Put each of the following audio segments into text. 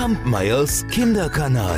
Kampmeyers Kinderkanal.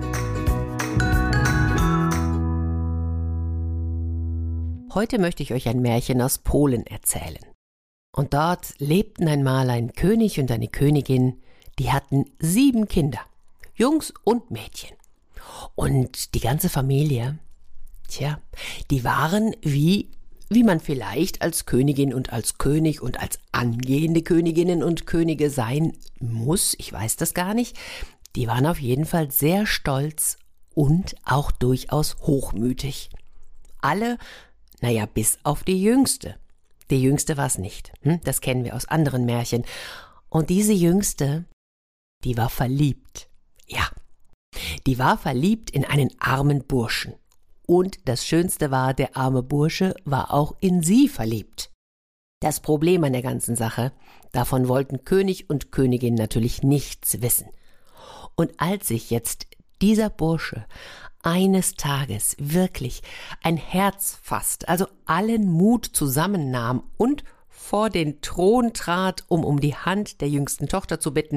Heute möchte ich euch ein Märchen aus Polen erzählen. Und dort lebten einmal ein König und eine Königin, die hatten 7 Kinder, Jungs und Mädchen. Und die ganze Familie, die waren wie man vielleicht als Königin und als König und als angehende Königinnen und Könige sein muss, ich weiß das gar nicht, die waren auf jeden Fall sehr stolz und auch durchaus hochmütig. Alle, bis auf die Jüngste. Die Jüngste war es nicht, das kennen wir aus anderen Märchen. Und diese Jüngste, die war verliebt. Ja, die war verliebt in einen armen Burschen. Und das Schönste war, der arme Bursche war auch in sie verliebt. Das Problem an der ganzen Sache, davon wollten König und Königin natürlich nichts wissen. Und als sich jetzt dieser Bursche eines Tages wirklich ein Herz fasst, also allen Mut zusammennahm und vor den Thron trat, um die Hand der jüngsten Tochter zu bitten,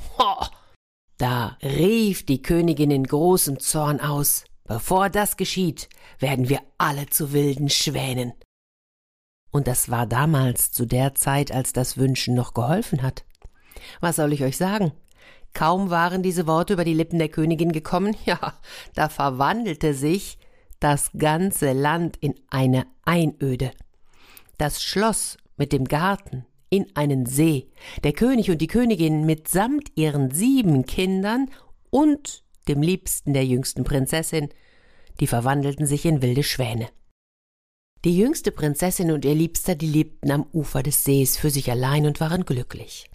da rief die Königin in großem Zorn aus: Bevor das geschieht, werden wir alle zu wilden Schwänen. Und das war damals zu der Zeit, als das Wünschen noch geholfen hat. Was soll ich euch sagen? Kaum waren diese Worte über die Lippen der Königin gekommen, da verwandelte sich das ganze Land in eine Einöde. Das Schloss mit dem Garten in einen See, der König und die Königin mitsamt ihren 7 Kindern und dem Liebsten der jüngsten Prinzessin, die verwandelten sich in wilde Schwäne. Die jüngste Prinzessin und ihr Liebster, die lebten am Ufer des Sees für sich allein und waren glücklich.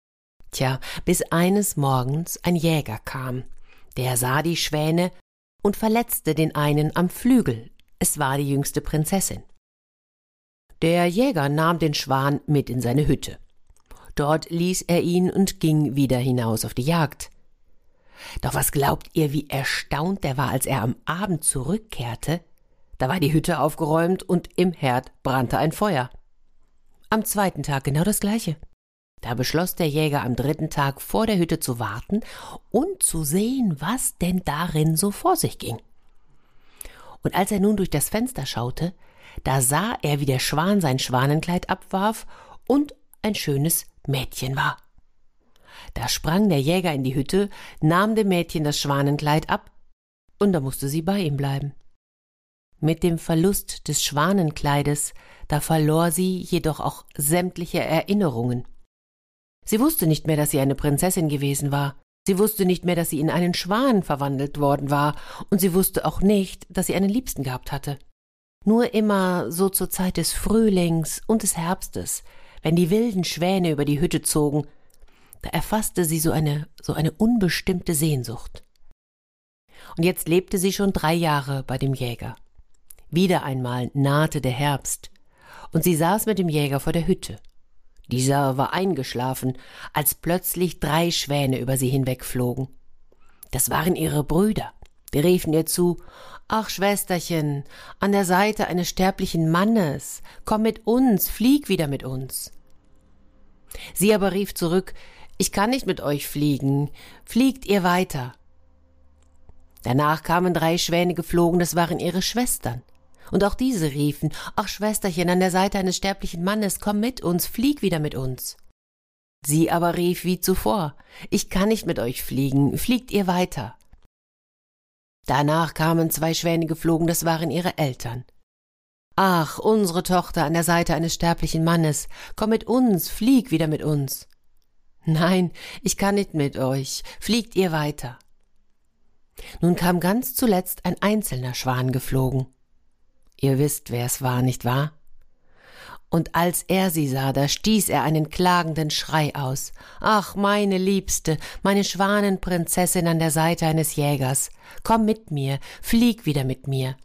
Bis eines Morgens ein Jäger kam, der sah die Schwäne und verletzte den einen am Flügel. Es war die jüngste Prinzessin. Der Jäger nahm den Schwan mit in seine Hütte. Dort ließ er ihn und ging wieder hinaus auf die Jagd. Doch was glaubt ihr, wie erstaunt der war, als er am Abend zurückkehrte? Da war die Hütte aufgeräumt und im Herd brannte ein Feuer. Am 2. Tag genau das Gleiche. Da beschloss der Jäger am 3. Tag vor der Hütte zu warten und zu sehen, was denn darin so vor sich ging. Und als er nun durch das Fenster schaute, da sah er, wie der Schwan sein Schwanenkleid abwarf und ein schönes Mädchen war. Da sprang der Jäger in die Hütte, nahm dem Mädchen das Schwanenkleid ab, und da musste sie bei ihm bleiben. Mit dem Verlust des Schwanenkleides, da verlor sie jedoch auch sämtliche Erinnerungen. Sie wusste nicht mehr, dass sie eine Prinzessin gewesen war. Sie wusste nicht mehr, dass sie in einen Schwan verwandelt worden war, und sie wusste auch nicht, dass sie einen Liebsten gehabt hatte. Nur immer so zur Zeit des Frühlings und des Herbstes, wenn die wilden Schwäne über die Hütte zogen, da erfasste sie so eine unbestimmte Sehnsucht. Und jetzt lebte sie schon 3 Jahre bei dem Jäger. Wieder einmal nahte der Herbst, und sie saß mit dem Jäger vor der Hütte. Dieser war eingeschlafen, als plötzlich 3 Schwäne über sie hinwegflogen. Das waren ihre Brüder. Die riefen ihr zu: »Ach, Schwesterchen, an der Seite eines sterblichen Mannes, komm mit uns, flieg wieder mit uns.« Sie aber rief zurück: »Ich kann nicht mit euch fliegen, fliegt ihr weiter.« Danach kamen 3 Schwäne geflogen, das waren ihre Schwestern. Und auch diese riefen: »Ach, Schwesterchen, an der Seite eines sterblichen Mannes, komm mit uns, flieg wieder mit uns.« Sie aber rief wie zuvor: »Ich kann nicht mit euch fliegen, fliegt ihr weiter.« Danach kamen 2 Schwäne geflogen, das waren ihre Eltern. »Ach, unsere Tochter an der Seite eines sterblichen Mannes, komm mit uns, flieg wieder mit uns.« »Nein, ich kann nicht mit euch, fliegt ihr weiter.« Nun kam ganz zuletzt ein einzelner Schwan geflogen. Ihr wisst, wer es war, nicht wahr? Und als er sie sah, da stieß er einen klagenden Schrei aus. »Ach, meine Liebste, meine Schwanenprinzessin an der Seite eines Jägers, komm mit mir, flieg wieder mit mir.«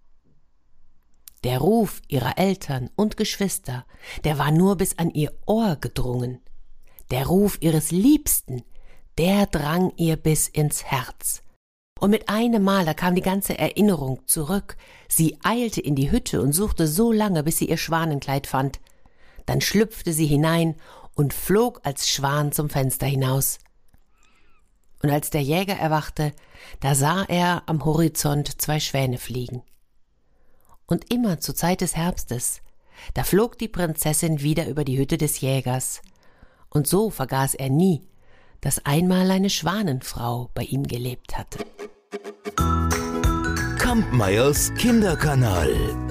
Der Ruf ihrer Eltern und Geschwister, der war nur bis an ihr Ohr gedrungen. Der Ruf ihres Liebsten, der drang ihr bis ins Herz. Und mit einem Mal, da kam die ganze Erinnerung zurück. Sie eilte in die Hütte und suchte so lange, bis sie ihr Schwanenkleid fand. Dann schlüpfte sie hinein und flog als Schwan zum Fenster hinaus. Und als der Jäger erwachte, da sah er am Horizont 2 Schwäne fliegen. Und immer zur Zeit des Herbstes, da flog die Prinzessin wieder über die Hütte des Jägers. Und so vergaß er nie, dass einmal eine Schwanenfrau bei ihm gelebt hatte. Kampmeyers Kinderkanal.